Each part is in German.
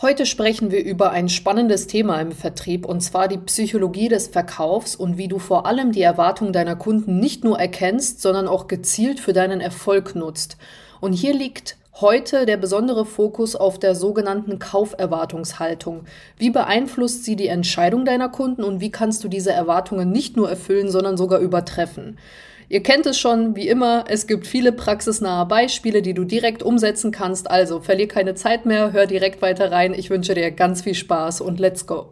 Heute sprechen wir über ein spannendes Thema im Vertrieb, und zwar die Psychologie des Verkaufs und wie du vor allem die Erwartungen deiner Kunden nicht nur erkennst, sondern auch gezielt für deinen Erfolg nutzt. Und hier liegt heute der besondere Fokus auf der sogenannten Kauferwartungshaltung. Wie beeinflusst sie die Entscheidung deiner Kunden und wie kannst du diese Erwartungen nicht nur erfüllen, sondern sogar übertreffen? Ihr kennt es schon, wie immer, es gibt viele praxisnahe Beispiele, die du direkt umsetzen kannst. Also verlier keine Zeit mehr, hör direkt weiter rein. Ich wünsche dir ganz viel Spaß und let's go!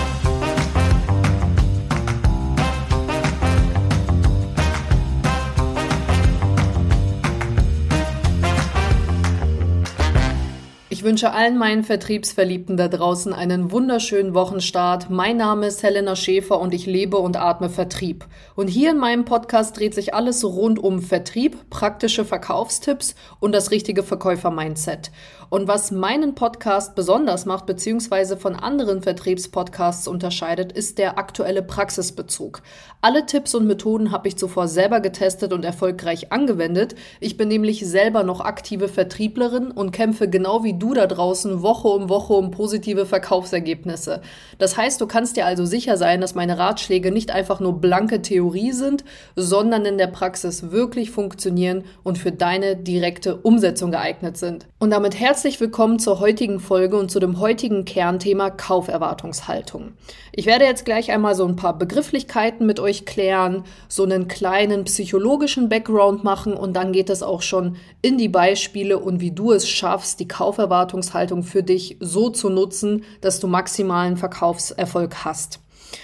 Ich wünsche allen meinen Vertriebsverliebten da draußen einen wunderschönen Wochenstart. Mein Name ist Helena Schäfer und ich lebe und atme Vertrieb. Und hier in meinem Podcast dreht sich alles rund um Vertrieb, praktische Verkaufstipps und das richtige Verkäufer-Mindset. Und was meinen Podcast besonders macht, beziehungsweise von anderen Vertriebspodcasts unterscheidet, ist der aktuelle Praxisbezug. Alle Tipps und Methoden habe ich zuvor selber getestet und erfolgreich angewendet. Ich bin nämlich selber noch aktive Vertrieblerin und kämpfe genau wie du da draußen Woche um positive Verkaufsergebnisse. Das heißt, du kannst dir also sicher sein, dass meine Ratschläge nicht einfach nur blanke Theorie sind, sondern in der Praxis wirklich funktionieren und für deine direkte Umsetzung geeignet sind. Und damit herzlich willkommen zur heutigen Folge und zu dem heutigen Kernthema Kauferwartungshaltung. Ich werde jetzt gleich einmal so ein paar Begrifflichkeiten mit euch klären, so einen kleinen psychologischen Background machen und dann geht es auch schon in die Beispiele und wie du es schaffst, die Kauferwartungshaltung für dich so zu nutzen, dass du maximalen Verkaufserfolg hast.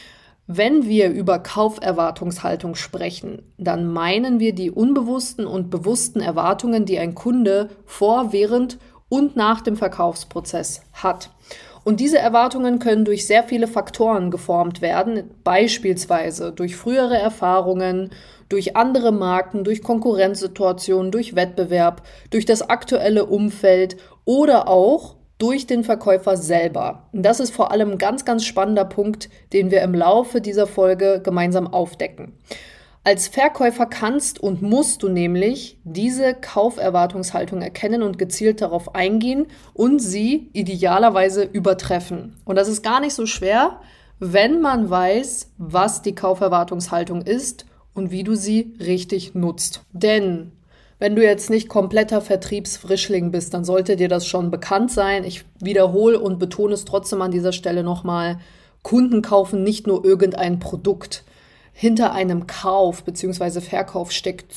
Wenn wir über Kauferwartungshaltung sprechen, dann meinen wir die unbewussten und bewussten Erwartungen, die ein Kunde vor, während und nach dem Verkaufsprozess hat. Und diese Erwartungen können durch sehr viele Faktoren geformt werden, beispielsweise durch frühere Erfahrungen, durch andere Marken, durch Konkurrenzsituationen, durch Wettbewerb, durch das aktuelle Umfeld oder auch durch den Verkäufer selber. Und das ist vor allem ein ganz, ganz spannender Punkt, den wir im Laufe dieser Folge gemeinsam aufdecken. Als Verkäufer kannst und musst du nämlich diese Kauferwartungshaltung erkennen und gezielt darauf eingehen und sie idealerweise übertreffen. Und das ist gar nicht so schwer, wenn man weiß, was die Kauferwartungshaltung ist und wie du sie richtig nutzt. Denn wenn du jetzt nicht kompletter Vertriebsfrischling bist, dann sollte dir das schon bekannt sein. Ich wiederhole und betone es trotzdem an dieser Stelle nochmal. Kunden kaufen nicht nur irgendein Produkt. Hinter einem Kauf bzw. Verkauf steckt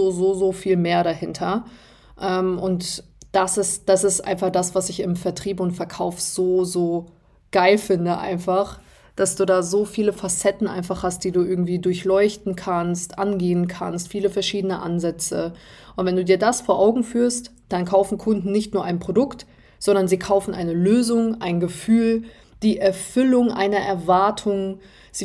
so viel mehr dahinter. Und das ist einfach das, was ich im Vertrieb und Verkauf so geil finde einfach, dass du da so viele Facetten einfach hast, die du irgendwie durchleuchten kannst, angehen kannst, viele verschiedene Ansätze. Und wenn du dir das vor Augen führst, dann kaufen Kunden nicht nur ein Produkt, sondern sie kaufen eine Lösung, ein Gefühl, die Erfüllung einer Erwartung. Sie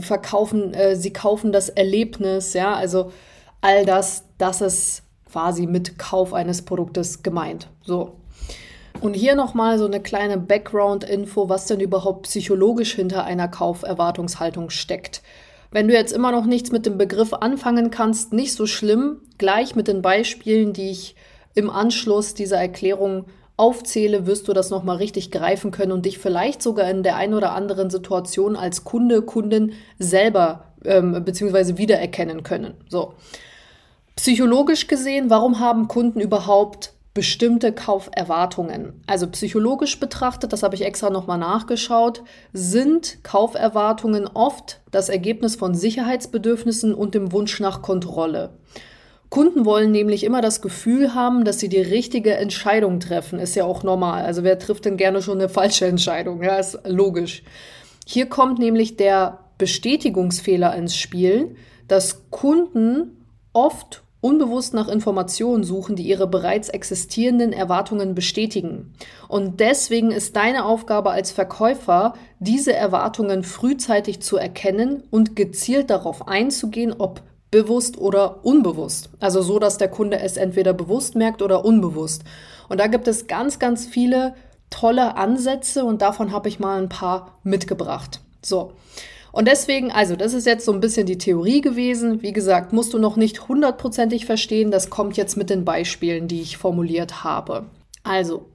kaufen das Erlebnis, ja, also all das ist quasi mit Kauf eines Produktes gemeint. So. Und hier nochmal so eine kleine Background-Info, was denn überhaupt psychologisch hinter einer Kauferwartungshaltung steckt. Wenn du jetzt immer noch nichts mit dem Begriff anfangen kannst, nicht so schlimm. Gleich mit den Beispielen, die ich im Anschluss dieser Erklärung aufzähle, wirst du das nochmal richtig greifen können und dich vielleicht sogar in der einen oder anderen Situation als Kunde, Kundin selber beziehungsweise wiedererkennen können. So. Psychologisch gesehen, warum haben Kunden überhaupt bestimmte Kauferwartungen? Also psychologisch betrachtet, das habe ich extra nochmal nachgeschaut, sind Kauferwartungen oft das Ergebnis von Sicherheitsbedürfnissen und dem Wunsch nach Kontrolle. Kunden wollen nämlich immer das Gefühl haben, dass sie die richtige Entscheidung treffen. Ist ja auch normal. Also wer trifft denn gerne schon eine falsche Entscheidung? Ja, ist logisch. Hier kommt nämlich der Bestätigungsfehler ins Spiel, dass Kunden oft unbewusst nach Informationen suchen, die ihre bereits existierenden Erwartungen bestätigen. Und deswegen ist deine Aufgabe als Verkäufer, diese Erwartungen frühzeitig zu erkennen und gezielt darauf einzugehen, ob bewusst oder unbewusst. Also so, dass der Kunde es entweder bewusst merkt oder unbewusst. Und da gibt es ganz, ganz viele tolle Ansätze und davon habe ich mal ein paar mitgebracht. So. Und deswegen, also das ist jetzt so ein bisschen die Theorie gewesen. Wie gesagt, musst du noch nicht 100%ig verstehen. Das kommt jetzt mit den Beispielen, die ich formuliert habe. Also,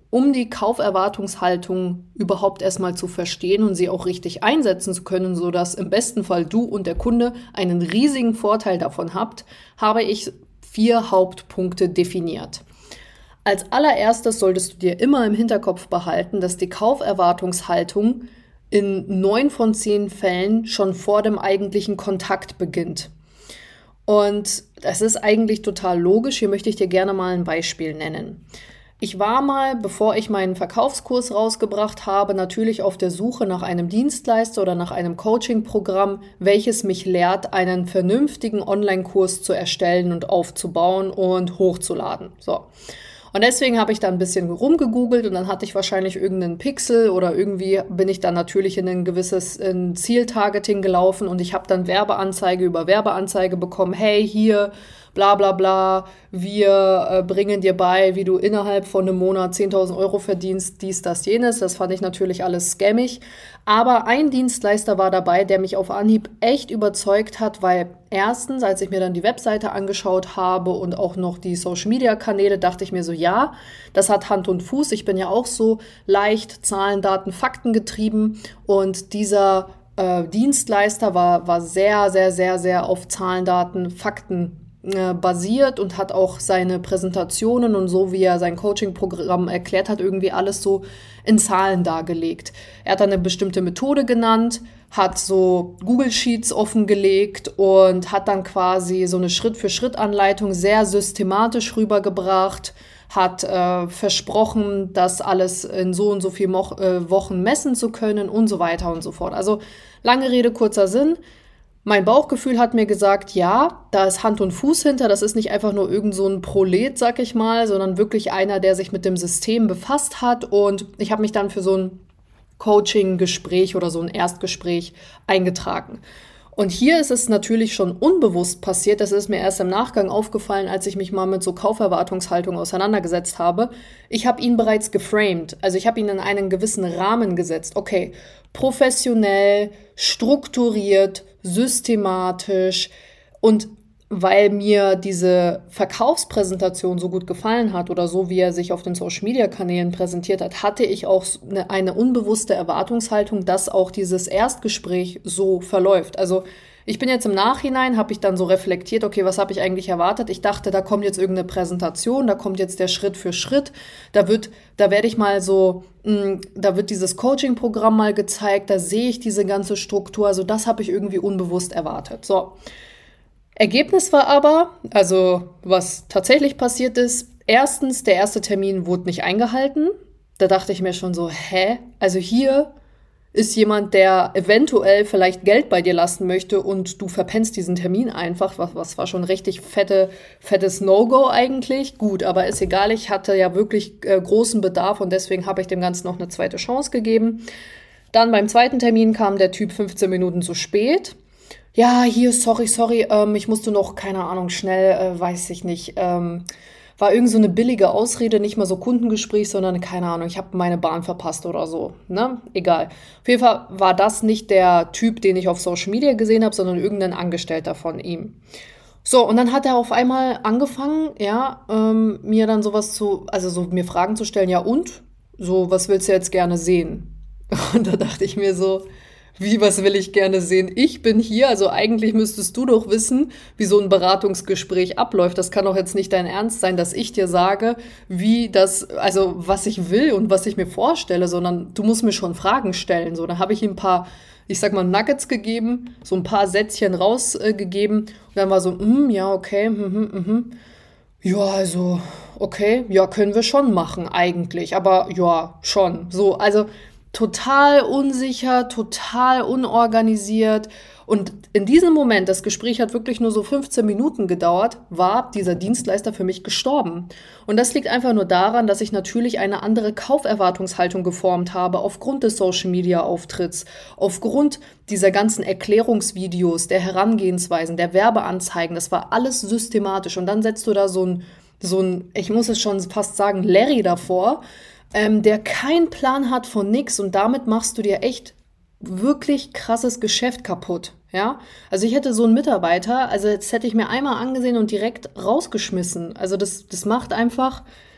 um die Kauferwartungshaltung überhaupt erstmal zu verstehen und sie auch richtig einsetzen zu können, sodass im besten Fall du und der Kunde einen riesigen Vorteil davon habt, habe ich 4 Hauptpunkte definiert. Als allererstes solltest du dir immer im Hinterkopf behalten, dass die Kauferwartungshaltung in 9 von 10 Fällen schon vor dem eigentlichen Kontakt beginnt. Und das ist eigentlich total logisch. Hier möchte ich dir gerne mal ein Beispiel nennen. Ich war mal, bevor ich meinen Verkaufskurs rausgebracht habe, natürlich auf der Suche nach einem Dienstleister oder nach einem Coaching-Programm, welches mich lehrt, einen vernünftigen Online-Kurs zu erstellen und aufzubauen und hochzuladen. So. Und deswegen habe ich da ein bisschen rumgegoogelt und dann hatte ich wahrscheinlich irgendeinen Pixel oder irgendwie bin ich dann natürlich in ein gewisses Zieltargeting gelaufen und ich habe dann Werbeanzeige über Werbeanzeige bekommen. Hey, hier, bla bla bla, wir bringen dir bei, wie du innerhalb von einem Monat 10.000 Euro verdienst, dies, das, jenes. Das fand ich natürlich alles scammig. Aber ein Dienstleister war dabei, der mich auf Anhieb echt überzeugt hat, weil erstens, als ich mir dann die Webseite angeschaut habe und auch noch die Social-Media-Kanäle, dachte ich mir so, ja, das hat Hand und Fuß. Ich bin ja auch so leicht Zahlen, Daten, Fakten getrieben und dieser Dienstleister war sehr, sehr, sehr, sehr auf Zahlen, Daten, Fakten basiert und hat auch seine Präsentationen und so, wie er sein Coaching-Programm erklärt hat, irgendwie alles so in Zahlen dargelegt. Er hat dann eine bestimmte Methode genannt, hat so Google Sheets offengelegt und hat dann quasi so eine Schritt-für-Schritt-Anleitung sehr systematisch rübergebracht, hat versprochen, das alles in so und so vielen Wochen messen zu können und so weiter und so fort. Also lange Rede, kurzer Sinn. Mein Bauchgefühl hat mir gesagt, ja, da ist Hand und Fuß hinter, das ist nicht einfach nur irgend so ein Prolet, sag ich mal, sondern wirklich einer, der sich mit dem System befasst hat und ich habe mich dann für so ein Coaching-Gespräch oder so ein Erstgespräch eingetragen. Und hier ist es natürlich schon unbewusst passiert, das ist mir erst im Nachgang aufgefallen, als ich mich mal mit so Kauferwartungshaltung auseinandergesetzt habe. Ich habe ihn bereits geframed, also ich habe ihn in einen gewissen Rahmen gesetzt. Okay, professionell, strukturiert, systematisch und weil mir diese Verkaufspräsentation so gut gefallen hat oder so, wie er sich auf den Social-Media-Kanälen präsentiert hat, hatte ich auch eine unbewusste Erwartungshaltung, dass auch dieses Erstgespräch so verläuft. Also ich bin jetzt im Nachhinein, habe ich dann so reflektiert, okay, was habe ich eigentlich erwartet? Ich dachte, da kommt jetzt irgendeine Präsentation, da kommt jetzt der Schritt für Schritt, da werde ich mal so, da wird dieses Coaching-Programm mal gezeigt, da sehe ich diese ganze Struktur, also das habe ich irgendwie unbewusst erwartet. So. Ergebnis war aber, also was tatsächlich passiert ist, erstens, der erste Termin wurde nicht eingehalten. Da dachte ich mir schon so, also hier ist jemand, der eventuell vielleicht Geld bei dir lassen möchte und du verpennst diesen Termin einfach, was war schon richtig fettes No-Go eigentlich. Gut, aber ist egal, ich hatte ja wirklich großen Bedarf und deswegen habe ich dem Ganzen noch eine zweite Chance gegeben. Dann beim zweiten Termin kam der Typ 15 Minuten zu spät. Ja, hier, sorry, ich musste noch, keine Ahnung, schnell, weiß ich nicht, war irgend so eine billige Ausrede, nicht mal so Kundengespräch, sondern, keine Ahnung, ich habe meine Bahn verpasst oder so, ne, egal. Auf jeden Fall war das nicht der Typ, den ich auf Social Media gesehen habe, sondern irgendein Angestellter von ihm. So, und dann hat er auf einmal angefangen, ja, mir dann so mir Fragen zu stellen, ja und? So, was willst du jetzt gerne sehen? Und da dachte ich mir so, was will ich gerne sehen? Ich bin hier, also eigentlich müsstest du doch wissen, wie so ein Beratungsgespräch abläuft. Das kann doch jetzt nicht dein Ernst sein, dass ich dir sage, also was ich will und was ich mir vorstelle, sondern du musst mir schon Fragen stellen. So, dann habe ich ihm ein paar, ich sag mal, Nuggets gegeben, so ein paar Sätzchen rausgegeben und dann war so, ja, okay, ja, also, okay, ja, können wir schon machen eigentlich, aber ja, schon. So, also total unsicher, total unorganisiert. Und in diesem Moment, das Gespräch hat wirklich nur so 15 Minuten gedauert, war dieser Dienstleister für mich gestorben. Und das liegt einfach nur daran, dass ich natürlich eine andere Kauferwartungshaltung geformt habe, aufgrund des Social-Media-Auftritts, aufgrund dieser ganzen Erklärungsvideos, der Herangehensweisen, der Werbeanzeigen. Das war alles systematisch. Und dann setzt du da so ein, ich muss es schon fast sagen, Larry davor, der keinen Plan hat von nix und damit machst du dir echt wirklich krasses Geschäft kaputt, ja? Also ich hätte so einen Mitarbeiter, also jetzt hätte ich mir einmal angesehen und direkt rausgeschmissen. Also das macht einfach,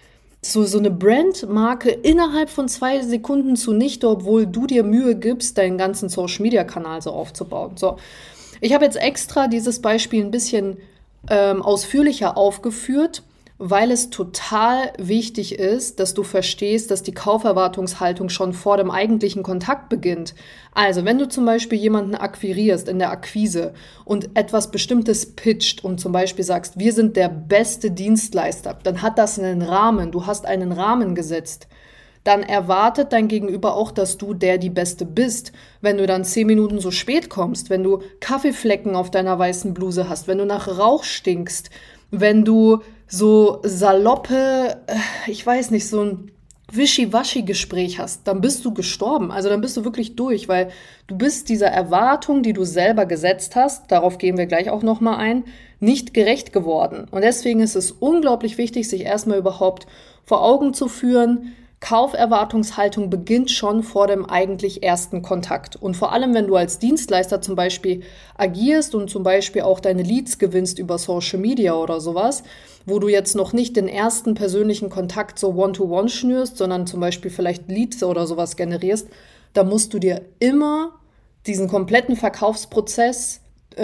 so eine Brandmarke innerhalb von 2 Sekunden zunichte, obwohl du dir Mühe gibst, deinen ganzen Social-Media-Kanal so aufzubauen. So, ich habe jetzt extra dieses Beispiel ein bisschen ausführlicher aufgeführt, weil es total wichtig ist, dass du verstehst, dass die Kauferwartungshaltung schon vor dem eigentlichen Kontakt beginnt. Also, wenn du zum Beispiel jemanden akquirierst in der Akquise und etwas Bestimmtes pitcht und zum Beispiel sagst, wir sind der beste Dienstleister, dann hat das einen Rahmen, du hast einen Rahmen gesetzt. Dann erwartet dein Gegenüber auch, dass du die Beste bist. Wenn du dann 10 Minuten so spät kommst, wenn du Kaffeeflecken auf deiner weißen Bluse hast, wenn du nach Rauch stinkst, wenn du so saloppe, ich weiß nicht, so ein Wischiwaschi-Gespräch hast, dann bist du gestorben. Also dann bist du wirklich durch, weil du bist dieser Erwartung, die du selber gesetzt hast, darauf gehen wir gleich auch nochmal ein, nicht gerecht geworden. Und deswegen ist es unglaublich wichtig, sich erstmal überhaupt vor Augen zu führen, Kauferwartungshaltung beginnt schon vor dem eigentlich ersten Kontakt. Und vor allem, wenn du als Dienstleister zum Beispiel agierst und zum Beispiel auch deine Leads gewinnst über Social Media oder sowas, wo du jetzt noch nicht den ersten persönlichen Kontakt so One-to-One schnürst, sondern zum Beispiel vielleicht Leads oder sowas generierst, da musst du dir immer diesen kompletten Verkaufsprozess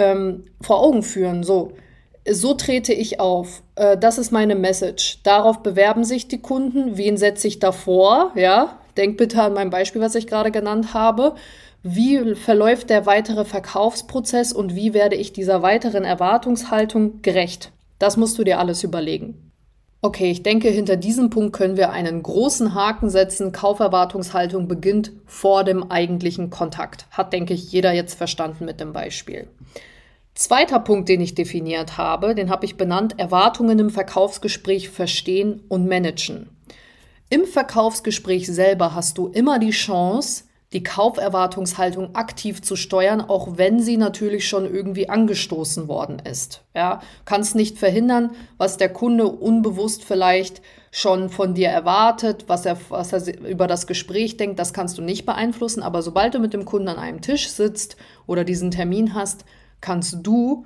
vor Augen führen. So trete ich auf. Das ist meine Message. Darauf bewerben sich die Kunden. Wen setze ich davor? Ja, denk bitte an mein Beispiel, was ich gerade genannt habe. Wie verläuft der weitere Verkaufsprozess und wie werde ich dieser weiteren Erwartungshaltung gerecht? Das musst du dir alles überlegen. Okay, ich denke, hinter diesem Punkt können wir einen großen Haken setzen. Kauferwartungshaltung beginnt vor dem eigentlichen Kontakt. Hat, denke ich, jeder jetzt verstanden mit dem Beispiel. Zweiter Punkt, den ich definiert habe, den habe ich benannt, Erwartungen im Verkaufsgespräch verstehen und managen. Im Verkaufsgespräch selber hast du immer die Chance, die Kauferwartungshaltung aktiv zu steuern, auch wenn sie natürlich schon irgendwie angestoßen worden ist. Ja, kannst nicht verhindern, was der Kunde unbewusst vielleicht schon von dir erwartet, was er über das Gespräch denkt, das kannst du nicht beeinflussen. Aber sobald du mit dem Kunden an einem Tisch sitzt oder diesen Termin hast, kannst du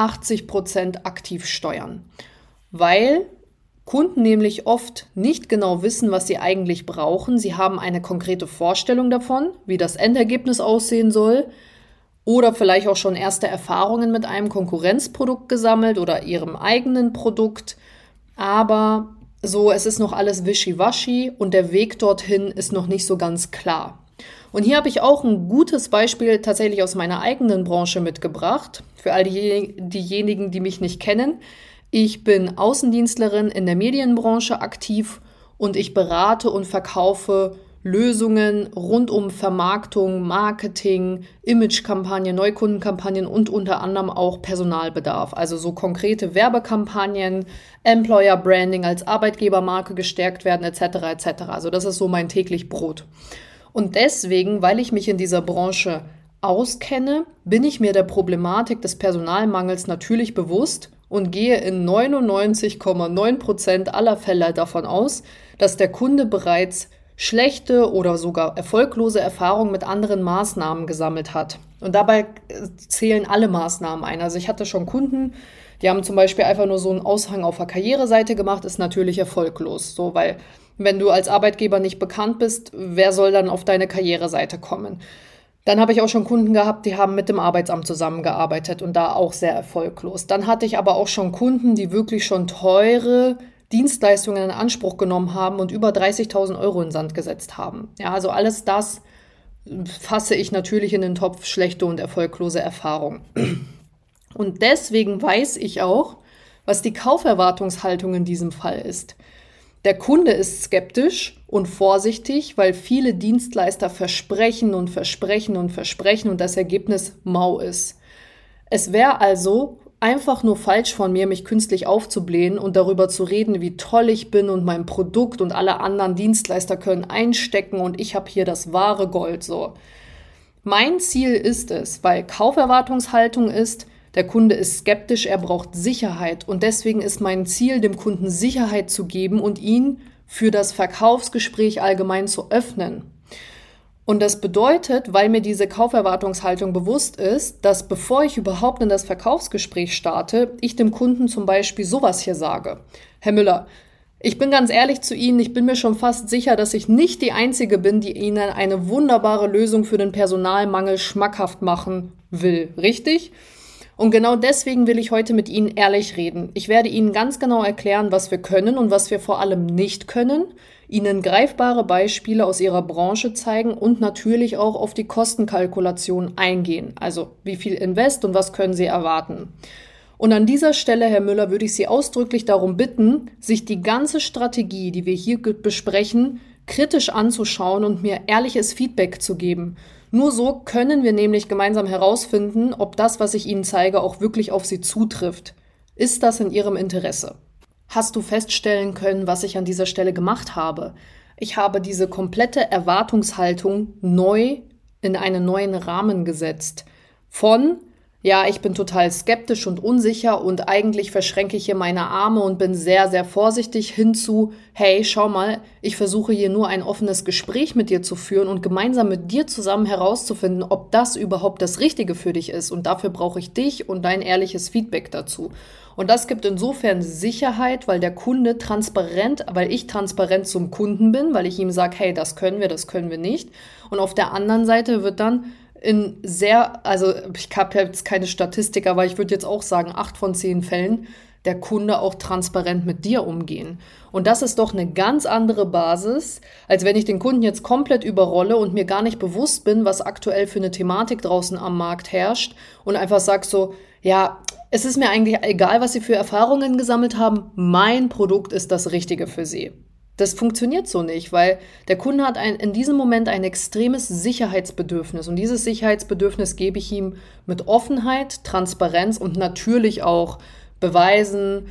80% aktiv steuern, weil Kunden nämlich oft nicht genau wissen, was sie eigentlich brauchen. Sie haben eine konkrete Vorstellung davon, wie das Endergebnis aussehen soll oder vielleicht auch schon erste Erfahrungen mit einem Konkurrenzprodukt gesammelt oder ihrem eigenen Produkt. Aber es ist noch alles wischiwaschi und der Weg dorthin ist noch nicht so ganz klar. Und hier habe ich auch ein gutes Beispiel tatsächlich aus meiner eigenen Branche mitgebracht. Für all diejenigen, die mich nicht kennen. Ich bin Außendienstlerin in der Medienbranche aktiv und ich berate und verkaufe Lösungen rund um Vermarktung, Marketing, Imagekampagnen, Neukundenkampagnen und unter anderem auch Personalbedarf. Also so konkrete Werbekampagnen, Employer Branding als Arbeitgebermarke gestärkt werden etc. etc. Also das ist so mein täglich Brot. Und deswegen, weil ich mich in dieser Branche auskenne, bin ich mir der Problematik des Personalmangels natürlich bewusst und gehe in 99,9% aller Fälle davon aus, dass der Kunde bereits schlechte oder sogar erfolglose Erfahrungen mit anderen Maßnahmen gesammelt hat. Und dabei zählen alle Maßnahmen ein. Also ich hatte schon Kunden, die haben zum Beispiel einfach nur so einen Aushang auf der Karriereseite gemacht, ist natürlich erfolglos, weil wenn du als Arbeitgeber nicht bekannt bist, wer soll dann auf deine Karriereseite kommen? Dann habe ich auch schon Kunden gehabt, die haben mit dem Arbeitsamt zusammengearbeitet und da auch sehr erfolglos. Dann hatte ich aber auch schon Kunden, die wirklich schon teure Dienstleistungen in Anspruch genommen haben und über 30.000 Euro in den Sand gesetzt haben. Ja, also alles das fasse ich natürlich in den Topf schlechte und erfolglose Erfahrungen. Und deswegen weiß ich auch, was die Kauferwartungshaltung in diesem Fall ist. Der Kunde ist skeptisch und vorsichtig, weil viele Dienstleister versprechen und versprechen und versprechen und das Ergebnis mau ist. Es wäre also einfach nur falsch von mir, mich künstlich aufzublähen und darüber zu reden, wie toll ich bin und mein Produkt und alle anderen Dienstleister können einstecken und ich habe hier das wahre Gold. Mein Ziel ist es, weil Kauferwartungshaltung ist, der Kunde ist skeptisch, er braucht Sicherheit und deswegen ist mein Ziel, dem Kunden Sicherheit zu geben und ihn für das Verkaufsgespräch allgemein zu öffnen. Und das bedeutet, weil mir diese Kauferwartungshaltung bewusst ist, dass bevor ich überhaupt in das Verkaufsgespräch starte, ich dem Kunden zum Beispiel sowas hier sage. Herr Müller, Ich bin ganz ehrlich zu Ihnen, ich bin mir schon fast sicher, dass ich nicht die Einzige bin, die Ihnen eine wunderbare Lösung für den Personalmangel schmackhaft machen will, richtig? Und genau deswegen will ich heute mit Ihnen ehrlich reden. Ich werde Ihnen ganz genau erklären, was wir können und was wir vor allem nicht können, Ihnen greifbare Beispiele aus Ihrer Branche zeigen und natürlich auch auf die Kostenkalkulation eingehen. Also wie viel Invest und was können Sie erwarten. Und an dieser Stelle, Herr Müller, würde ich Sie ausdrücklich darum bitten, sich die ganze Strategie, die wir hier besprechen, kritisch anzuschauen und mir ehrliches Feedback zu geben. Nur so können wir nämlich gemeinsam herausfinden, ob das, was ich Ihnen zeige, auch wirklich auf Sie zutrifft. Ist das in Ihrem Interesse? Hast du feststellen können, was ich an dieser Stelle gemacht habe? Ich habe diese komplette Erwartungshaltung neu in einen neuen Rahmen gesetzt. Ja, ich bin total skeptisch und unsicher und eigentlich verschränke ich hier meine Arme und bin sehr, sehr vorsichtig hinzu, hey, schau mal, ich versuche hier nur ein offenes Gespräch mit dir zu führen und gemeinsam mit dir zusammen herauszufinden, ob das überhaupt das Richtige für dich ist. Und dafür brauche ich dich und dein ehrliches Feedback dazu. Und das gibt insofern Sicherheit, weil weil ich transparent zum Kunden bin, weil ich ihm sage, hey, das können wir nicht. Und auf der anderen Seite wird dann also ich habe jetzt keine Statistik, aber ich würde jetzt auch sagen, 8 von 10 Fällen der Kunde auch transparent mit dir umgehen. Und das ist doch eine ganz andere Basis, als wenn ich den Kunden jetzt komplett überrolle und mir gar nicht bewusst bin, was aktuell für eine Thematik draußen am Markt herrscht und einfach sag so, ja, es ist mir eigentlich egal, was Sie für Erfahrungen gesammelt haben, mein Produkt ist das Richtige für Sie. Das funktioniert so nicht, weil der Kunde hat in diesem Moment ein extremes Sicherheitsbedürfnis und dieses Sicherheitsbedürfnis gebe ich ihm mit Offenheit, Transparenz und natürlich auch Beweisen,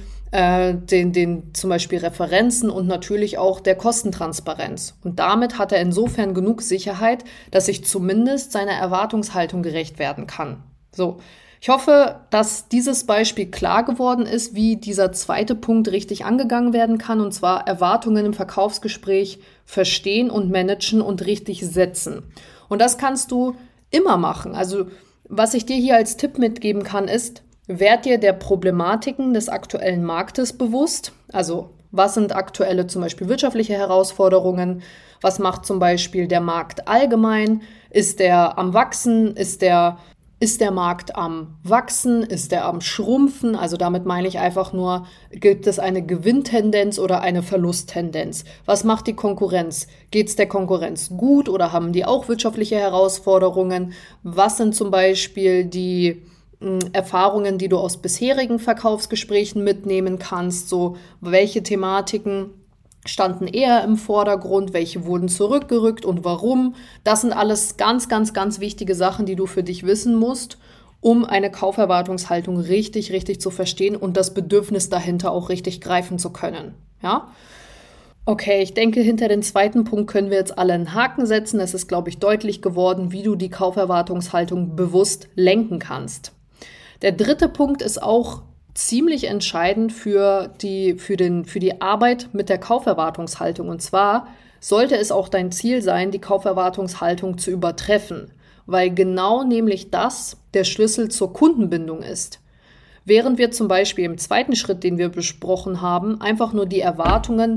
den zum Beispiel Referenzen und natürlich auch der Kostentransparenz. Und damit hat er insofern genug Sicherheit, dass ich zumindest seiner Erwartungshaltung gerecht werden kann. So. Ich hoffe, dass dieses Beispiel klar geworden ist, wie dieser zweite Punkt richtig angegangen werden kann, und zwar Erwartungen im Verkaufsgespräch verstehen und managen und richtig setzen. Und das kannst du immer machen. Also was ich dir hier als Tipp mitgeben kann, ist, werd dir der Problematiken des aktuellen Marktes bewusst. Also was sind aktuelle zum Beispiel wirtschaftliche Herausforderungen? Was macht zum Beispiel der Markt allgemein? Ist der am Wachsen? Ist der Markt am Wachsen? Ist der am Schrumpfen? Also damit meine ich einfach nur, gibt es eine Gewinntendenz oder eine Verlusttendenz? Was macht die Konkurrenz? Geht es der Konkurrenz gut oder haben die auch wirtschaftliche Herausforderungen? Was sind zum Beispiel die Erfahrungen, die du aus bisherigen Verkaufsgesprächen mitnehmen kannst? So, welche Thematiken standen eher im Vordergrund, welche wurden zurückgerückt und warum. Das sind alles ganz, ganz, ganz wichtige Sachen, die du für dich wissen musst, um eine Kauferwartungshaltung richtig, richtig zu verstehen und das Bedürfnis dahinter auch richtig greifen zu können. Ja? Okay, ich denke, hinter den zweiten Punkt können wir jetzt alle einen Haken setzen. Es ist, glaube ich, deutlich geworden, wie du die Kauferwartungshaltung bewusst lenken kannst. Der dritte Punkt ist auch ziemlich entscheidend für die Arbeit mit der Kauferwartungshaltung. Und zwar sollte es auch dein Ziel sein, die Kauferwartungshaltung zu übertreffen, weil genau nämlich das der Schlüssel zur Kundenbindung ist. Während wir zum Beispiel im zweiten Schritt, den wir besprochen haben, einfach nur die Erwartungen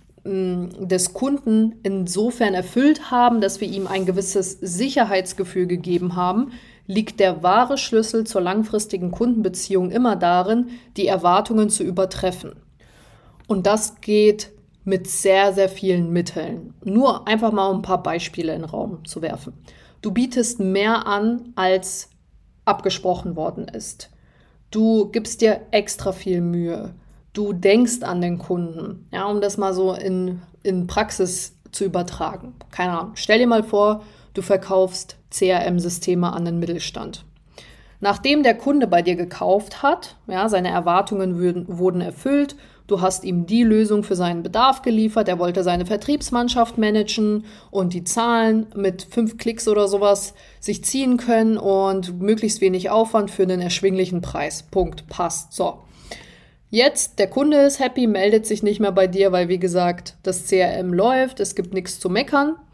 des Kunden insofern erfüllt haben, dass wir ihm ein gewisses Sicherheitsgefühl gegeben haben, liegt der wahre Schlüssel zur langfristigen Kundenbeziehung immer darin, die Erwartungen zu übertreffen. Und das geht mit sehr, sehr vielen Mitteln. Nur einfach mal ein paar Beispiele in den Raum zu werfen. Du bietest mehr an, als abgesprochen worden ist. Du gibst dir extra viel Mühe. Du denkst an den Kunden, ja, um das mal so in Praxis zu übertragen. Keine Ahnung. Stell dir mal vor, du verkaufst CRM-Systeme an den Mittelstand. Nachdem der Kunde bei dir gekauft hat, ja, seine Erwartungen wurden erfüllt, du hast ihm die Lösung für seinen Bedarf geliefert, er wollte seine Vertriebsmannschaft managen und die Zahlen mit 5 Klicks oder sowas sich ziehen können und möglichst wenig Aufwand für einen erschwinglichen Preis. Punkt. Passt. So. Jetzt, der Kunde ist happy, meldet sich nicht mehr bei dir, weil, wie gesagt, das CRM läuft, es gibt nichts zu meckern.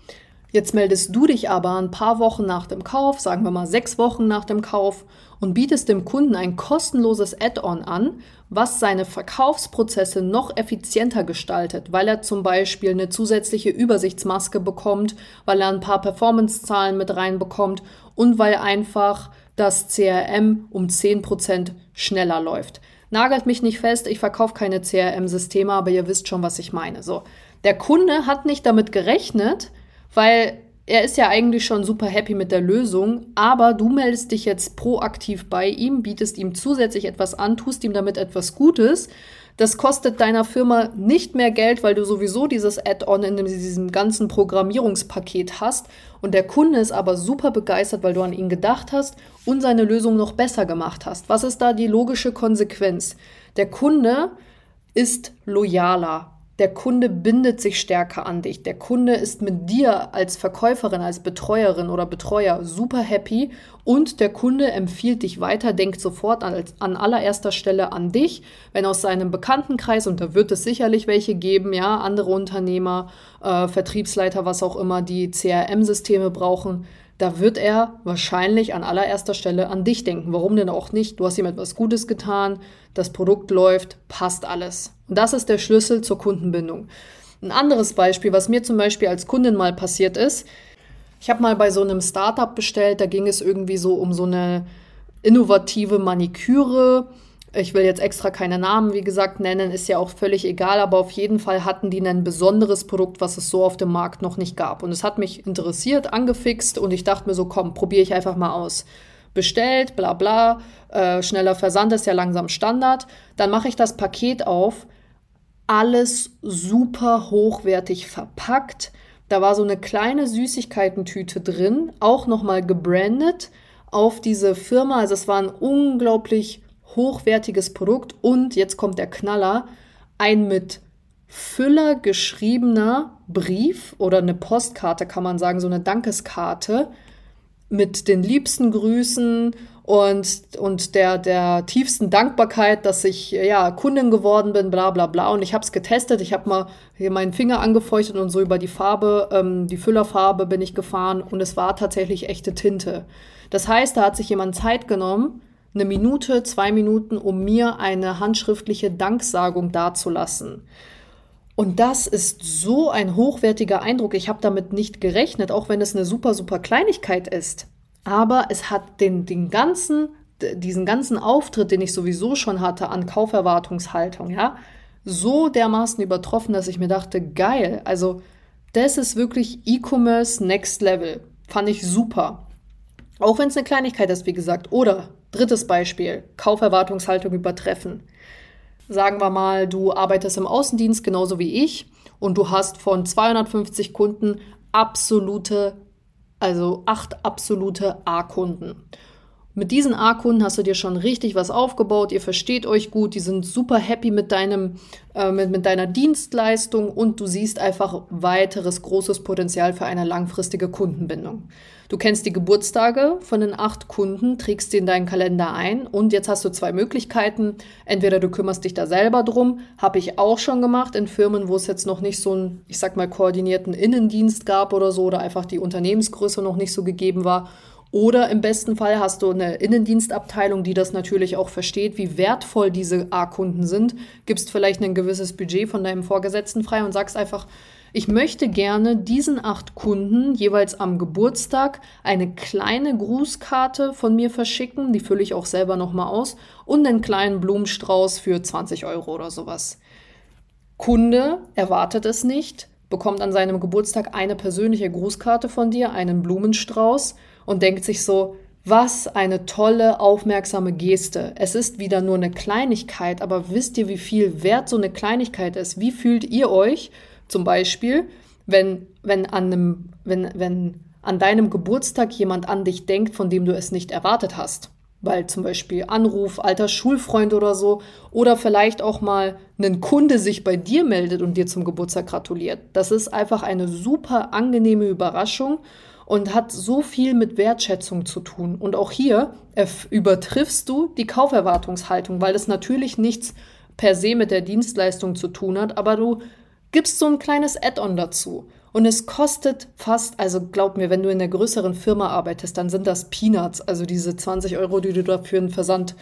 Jetzt meldest du dich aber ein paar Wochen nach dem Kauf, sagen wir mal 6 Wochen nach dem Kauf, und bietest dem Kunden ein kostenloses Add-on an, was seine Verkaufsprozesse noch effizienter gestaltet, weil er zum Beispiel eine zusätzliche Übersichtsmaske bekommt, weil er ein paar Performance-Zahlen mit reinbekommt und weil einfach das CRM um 10% schneller läuft. Nagelt mich nicht fest, ich verkaufe keine CRM-Systeme, aber ihr wisst schon, was ich meine. So, der Kunde hat nicht damit gerechnet, weil er ist ja eigentlich schon super happy mit der Lösung, aber du meldest dich jetzt proaktiv bei ihm, bietest ihm zusätzlich etwas an, tust ihm damit etwas Gutes. Das kostet deiner Firma nicht mehr Geld, weil du sowieso dieses Add-on in diesem ganzen Programmierungspaket hast. Und der Kunde ist aber super begeistert, weil du an ihn gedacht hast und seine Lösung noch besser gemacht hast. Was ist da die logische Konsequenz? Der Kunde ist loyaler. Der Kunde bindet sich stärker an dich. Der Kunde ist mit dir als Verkäuferin, als Betreuerin oder Betreuer super happy und der Kunde empfiehlt dich weiter, denkt sofort an allererster Stelle an dich. Wenn aus seinem Bekanntenkreis, und da wird es sicherlich welche geben, ja, andere Unternehmer, Vertriebsleiter, was auch immer, die CRM-Systeme brauchen, da wird er wahrscheinlich an allererster Stelle an dich denken. Warum denn auch nicht? Du hast ihm etwas Gutes getan, das Produkt läuft, passt alles. Und das ist der Schlüssel zur Kundenbindung. Ein anderes Beispiel, was mir zum Beispiel als Kundin mal passiert ist, ich habe mal bei so einem Startup bestellt, da ging es irgendwie so um so eine innovative Maniküre. Ich will jetzt extra keine Namen, wie gesagt, nennen, ist ja auch völlig egal, aber auf jeden Fall hatten die ein besonderes Produkt, was es so auf dem Markt noch nicht gab. Und es hat mich interessiert, angefixt und ich dachte mir so, komm, probiere ich einfach mal aus. Bestellt, bla bla, schneller Versand ist ja langsam Standard. Dann mache ich das Paket auf, alles super hochwertig verpackt. Da war so eine kleine Süßigkeitentüte drin, auch nochmal gebrandet auf diese Firma. Also es war ein unglaublich hochwertiges Produkt und jetzt kommt der Knaller, ein mit Füller geschriebener Brief oder eine Postkarte, kann man sagen, so eine Dankeskarte mit den liebsten Grüßen und der tiefsten Dankbarkeit, dass ich ja Kundin geworden bin, bla bla bla. Und ich habe es getestet, ich habe mal hier meinen Finger angefeuchtet und so über die Farbe, die Füllerfarbe bin ich gefahren und es war tatsächlich echte Tinte. Das heißt, da hat sich jemand Zeit genommen, 1 Minute, 2 Minuten, um mir eine handschriftliche Danksagung dazulassen. Und das ist so ein hochwertiger Eindruck. Ich habe damit nicht gerechnet, auch wenn es eine super, super Kleinigkeit ist. Aber es hat diesen ganzen Auftritt, den ich sowieso schon hatte an Kauferwartungshaltung, ja, so dermaßen übertroffen, dass ich mir dachte, geil, also das ist wirklich E-Commerce Next Level. Fand ich super. Auch wenn es eine Kleinigkeit ist, wie gesagt. Oder, drittes Beispiel, Kauferwartungshaltung übertreffen. Sagen wir mal, du arbeitest im Außendienst genauso wie ich und du hast von 250 Kunden 8 absolute A-Kunden. Mit diesen A-Kunden hast du dir schon richtig was aufgebaut, ihr versteht euch gut, die sind super happy mit deiner Dienstleistung und du siehst einfach weiteres großes Potenzial für eine langfristige Kundenbindung. Du kennst die Geburtstage von den 8 Kunden, trägst sie in deinen Kalender ein und jetzt hast du 2 Möglichkeiten. Entweder du kümmerst dich da selber drum, habe ich auch schon gemacht in Firmen, wo es jetzt noch nicht so einen, ich sag mal, koordinierten Innendienst gab oder so oder einfach die Unternehmensgröße noch nicht so gegeben war. Oder im besten Fall hast du eine Innendienstabteilung, die das natürlich auch versteht, wie wertvoll diese A-Kunden sind, gibst vielleicht ein gewisses Budget von deinem Vorgesetzten frei und sagst einfach, ich möchte gerne diesen 8 Kunden jeweils am Geburtstag eine kleine Grußkarte von mir verschicken, die fülle ich auch selber nochmal aus, und einen kleinen Blumenstrauß für 20 € oder sowas. Kunde erwartet es nicht, bekommt an seinem Geburtstag eine persönliche Grußkarte von dir, einen Blumenstrauß und denkt sich so, was eine tolle, aufmerksame Geste. Es ist wieder nur eine Kleinigkeit, aber wisst ihr, wie viel wert so eine Kleinigkeit ist? Wie fühlt ihr euch zum Beispiel, wenn an deinem Geburtstag jemand an dich denkt, von dem du es nicht erwartet hast? Weil zum Beispiel Anruf, alter Schulfreund oder so, oder vielleicht auch mal ein Kunde sich bei dir meldet und dir zum Geburtstag gratuliert. Das ist einfach eine super angenehme Überraschung und hat so viel mit Wertschätzung zu tun. Und auch hier übertriffst du die Kauferwartungshaltung, weil das natürlich nichts per se mit der Dienstleistung zu tun hat, aber du gibst so ein kleines Add-on dazu. Und es kostet fast, also glaub mir, wenn du in einer größeren Firma arbeitest, dann sind das Peanuts, also diese 20 Euro, die du dafür einen Versand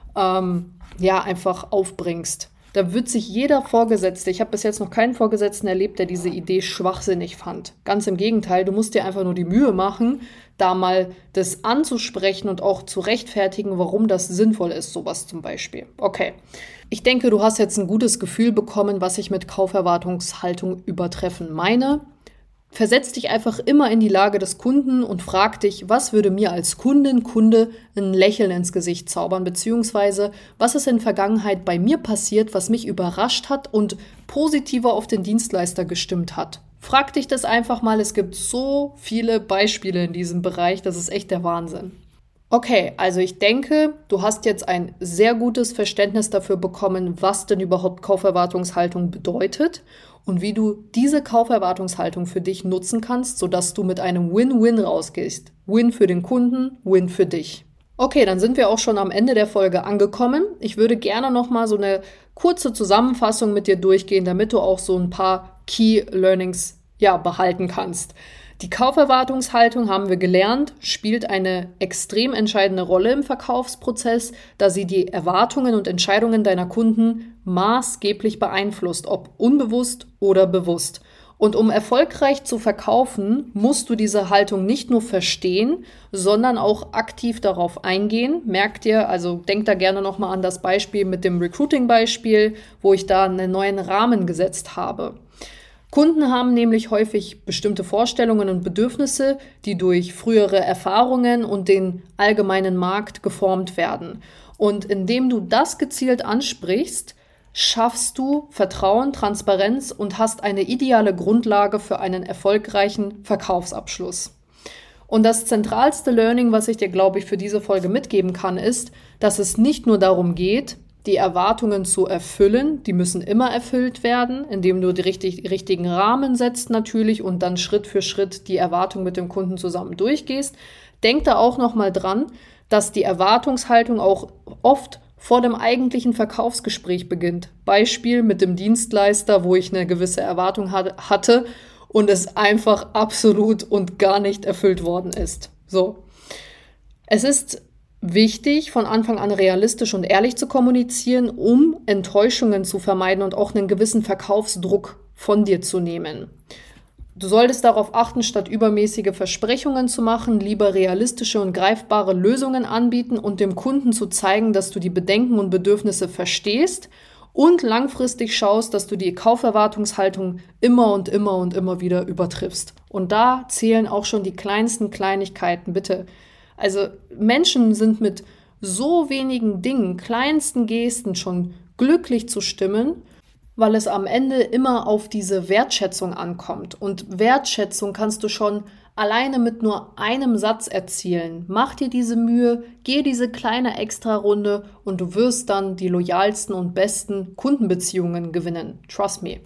einfach aufbringst. Da wird sich jeder Vorgesetzte, ich habe bis jetzt noch keinen Vorgesetzten erlebt, der diese Idee schwachsinnig fand. Ganz im Gegenteil, du musst dir einfach nur die Mühe machen, da mal das anzusprechen und auch zu rechtfertigen, warum das sinnvoll ist, sowas zum Beispiel. Okay, ich denke, du hast jetzt ein gutes Gefühl bekommen, was ich mit Kauferwartungshaltung übertreffen meine. Versetz dich einfach immer in die Lage des Kunden und frag dich, was würde mir als Kunde ein Lächeln ins Gesicht zaubern, beziehungsweise was ist in der Vergangenheit bei mir passiert, was mich überrascht hat und positiver auf den Dienstleister gestimmt hat. Frag dich das einfach mal, es gibt so viele Beispiele in diesem Bereich, das ist echt der Wahnsinn. Okay, also ich denke, du hast jetzt ein sehr gutes Verständnis dafür bekommen, was denn überhaupt Kauferwartungshaltung bedeutet und wie du diese Kauferwartungshaltung für dich nutzen kannst, sodass du mit einem Win-Win rausgehst. Win für den Kunden, Win für dich. Okay, dann sind wir auch schon am Ende der Folge angekommen. Ich würde gerne nochmal so eine kurze Zusammenfassung mit dir durchgehen, damit du auch so ein paar Key Learnings behalten kannst. Die Kauferwartungshaltung, haben wir gelernt, spielt eine extrem entscheidende Rolle im Verkaufsprozess, da sie die Erwartungen und Entscheidungen deiner Kunden maßgeblich beeinflusst, ob unbewusst oder bewusst. Und um erfolgreich zu verkaufen, musst du diese Haltung nicht nur verstehen, sondern auch aktiv darauf eingehen. Merk dir, also denk da gerne nochmal an das Beispiel mit dem Recruiting-Beispiel, wo ich da einen neuen Rahmen gesetzt habe. Kunden haben nämlich häufig bestimmte Vorstellungen und Bedürfnisse, die durch frühere Erfahrungen und den allgemeinen Markt geformt werden. Und indem du das gezielt ansprichst, schaffst du Vertrauen, Transparenz und hast eine ideale Grundlage für einen erfolgreichen Verkaufsabschluss. Und das zentralste Learning, was ich dir, glaube ich, für diese Folge mitgeben kann, ist, dass es nicht nur darum geht, die Erwartungen zu erfüllen, die müssen immer erfüllt werden, indem du die richtigen Rahmen setzt natürlich und dann Schritt für Schritt die Erwartung mit dem Kunden zusammen durchgehst. Denk da auch nochmal dran, dass die Erwartungshaltung auch oft vor dem eigentlichen Verkaufsgespräch beginnt. Beispiel mit dem Dienstleister, wo ich eine gewisse Erwartung hatte und es einfach absolut und gar nicht erfüllt worden ist. So. Es ist wichtig, von Anfang an realistisch und ehrlich zu kommunizieren, um Enttäuschungen zu vermeiden und auch einen gewissen Verkaufsdruck von dir zu nehmen. Du solltest darauf achten, statt übermäßige Versprechungen zu machen, lieber realistische und greifbare Lösungen anbieten und dem Kunden zu zeigen, dass du die Bedenken und Bedürfnisse verstehst und langfristig schaust, dass du die Kauferwartungshaltung immer und immer und immer wieder übertriffst. Und da zählen auch schon die kleinsten Kleinigkeiten, bitte. Also Menschen sind mit so wenigen Dingen, kleinsten Gesten schon glücklich zu stimmen, weil es am Ende immer auf diese Wertschätzung ankommt. Und Wertschätzung kannst du schon alleine mit nur einem Satz erzielen. Mach dir diese Mühe, geh diese kleine Extrarunde und du wirst dann die loyalsten und besten Kundenbeziehungen gewinnen. Trust me.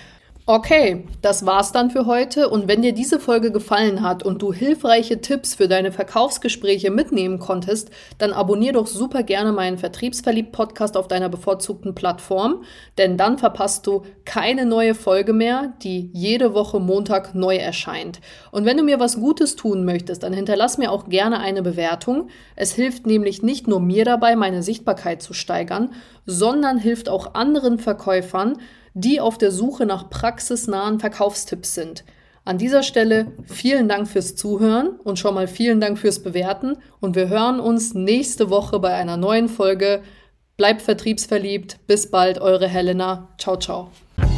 Okay, das war's dann für heute und wenn dir diese Folge gefallen hat und du hilfreiche Tipps für deine Verkaufsgespräche mitnehmen konntest, dann abonnier doch super gerne meinen Vertriebsverliebt-Podcast auf deiner bevorzugten Plattform, denn dann verpasst du keine neue Folge mehr, die jede Woche Montag neu erscheint. Und wenn du mir was Gutes tun möchtest, dann hinterlass mir auch gerne eine Bewertung. Es hilft nämlich nicht nur mir dabei, meine Sichtbarkeit zu steigern, sondern hilft auch anderen Verkäufern, die auf der Suche nach praxisnahen Verkaufstipps sind. An dieser Stelle vielen Dank fürs Zuhören und schon mal vielen Dank fürs Bewerten und wir hören uns nächste Woche bei einer neuen Folge. Bleibt vertriebsverliebt. Bis bald, eure Helena. Ciao, ciao.